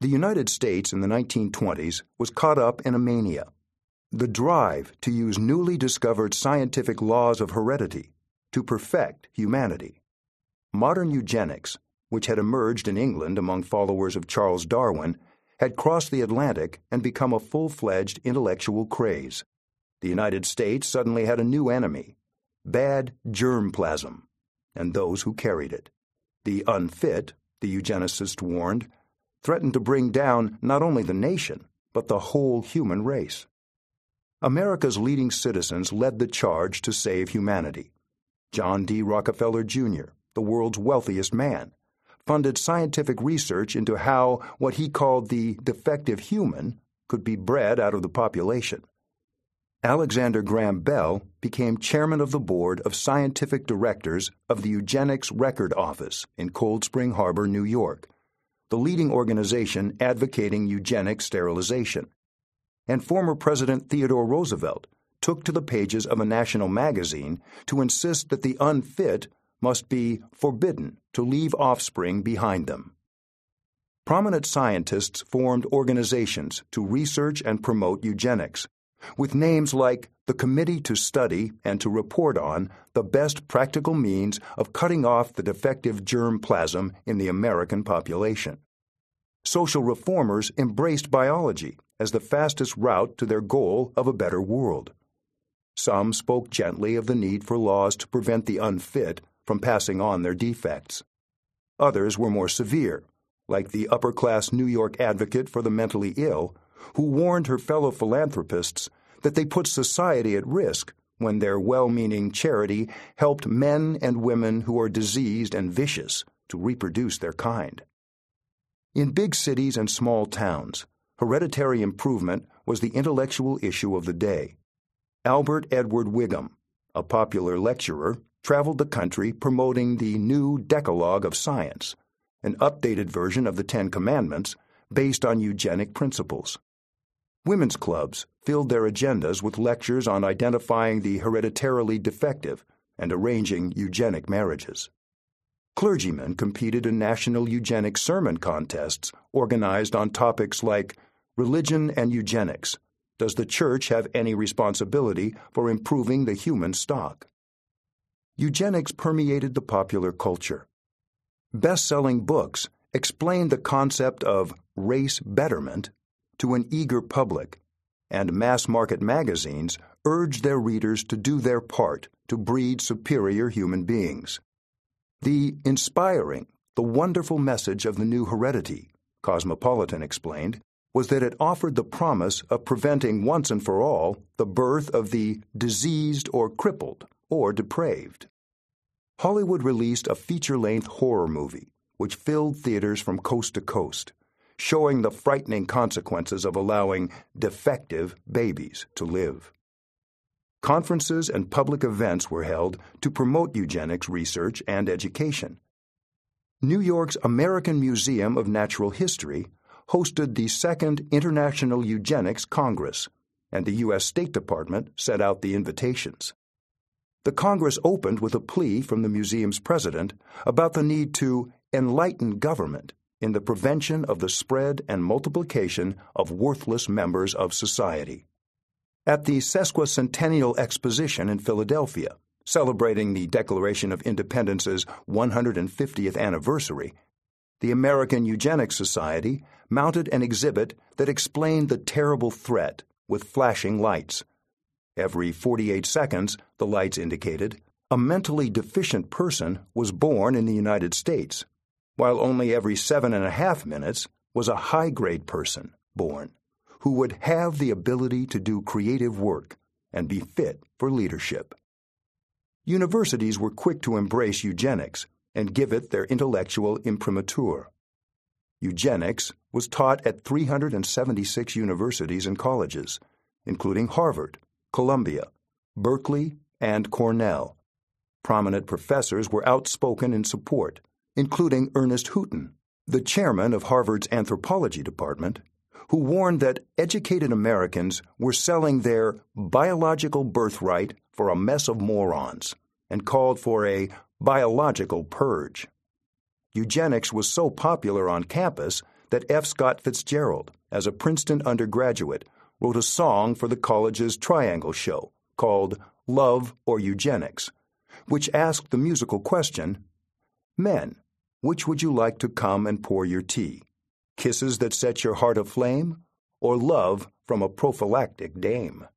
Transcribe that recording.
The United States in the 1920s was caught up in a mania, the drive to use newly discovered scientific laws of heredity to perfect humanity. Modern eugenics, which had emerged in England among followers of Charles Darwin, had crossed the Atlantic and become a full-fledged intellectual craze. The United States suddenly had a new enemy, bad germplasm, and those who carried it. The unfit, the eugenicists warned, threatened to bring down not only the nation, but the whole human race. America's leading citizens led the charge to save humanity. John D. Rockefeller, Jr., the world's wealthiest man, funded scientific research into how what he called the defective human could be bred out of the population. Alexander Graham Bell became chairman of the board of scientific directors of the Eugenics Record Office in Cold Spring Harbor, New York, the leading organization advocating eugenic sterilization. And former President Theodore Roosevelt took to the pages of a national magazine to insist that the unfit must be forbidden to leave offspring behind them. Prominent scientists formed organizations to research and promote eugenics, with names like the Committee to Study and to Report on the Best Practical Means of Cutting Off the Defective Germplasm in the American Population. Social reformers embraced biology as the fastest route to their goal of a better world. Some spoke gently of the need for laws to prevent the unfit from passing on their defects. Others were more severe, like the upper-class New York advocate for the mentally ill, who warned her fellow philanthropists that they put society at risk when their well-meaning charity helped men and women who are diseased and vicious to reproduce their kind. In big cities and small towns, hereditary improvement was the intellectual issue of the day. Albert Edward Wigham, a popular lecturer, traveled the country promoting the new Decalogue of Science, an updated version of the Ten Commandments based on eugenic principles. Women's clubs filled their agendas with lectures on identifying the hereditarily defective and arranging eugenic marriages. Clergymen competed in national eugenic sermon contests organized on topics like religion and eugenics. Does the church have any responsibility for improving the human stock? Eugenics permeated the popular culture. Best-selling books explained the concept of race betterment to an eager public, and mass-market magazines urged their readers to do their part to breed superior human beings. The inspiring, the wonderful message of the new heredity, Cosmopolitan explained, was that it offered the promise of preventing once and for all the birth of the diseased or crippled or depraved. Hollywood released a feature-length horror movie which filled theaters from coast to coast, showing the frightening consequences of allowing defective babies to live. Conferences and public events were held to promote eugenics research and education. New York's American Museum of Natural History hosted the Second International Eugenics Congress, and the U.S. State Department set out the invitations. The Congress opened with a plea from the museum's president about the need to enlighten government in the prevention of the spread and multiplication of worthless members of society. At the Sesquicentennial Exposition in Philadelphia, celebrating the Declaration of Independence's 150th anniversary, the American Eugenics Society mounted an exhibit that explained the terrible threat with flashing lights. Every 48 seconds, the lights indicated, a mentally deficient person was born in the United States, while only every 7.5 minutes was a high-grade person born, who would have the ability to do creative work and be fit for leadership. Universities were quick to embrace eugenics and give it their intellectual imprimatur. Eugenics was taught at 376 universities and colleges, including Harvard, Columbia, Berkeley, and Cornell. Prominent professors were outspoken in support, including Ernest Houghton, the chairman of Harvard's anthropology department, who warned that educated Americans were selling their biological birthright for a mess of morons and called for a biological purge. Eugenics was so popular on campus that F. Scott Fitzgerald, as a Princeton undergraduate, wrote a song for the college's Triangle show called Love or Eugenics, which asked the musical question, "Men, which would you like to come and pour your tea? Kisses that set your heart aflame, or love from a prophylactic dame?"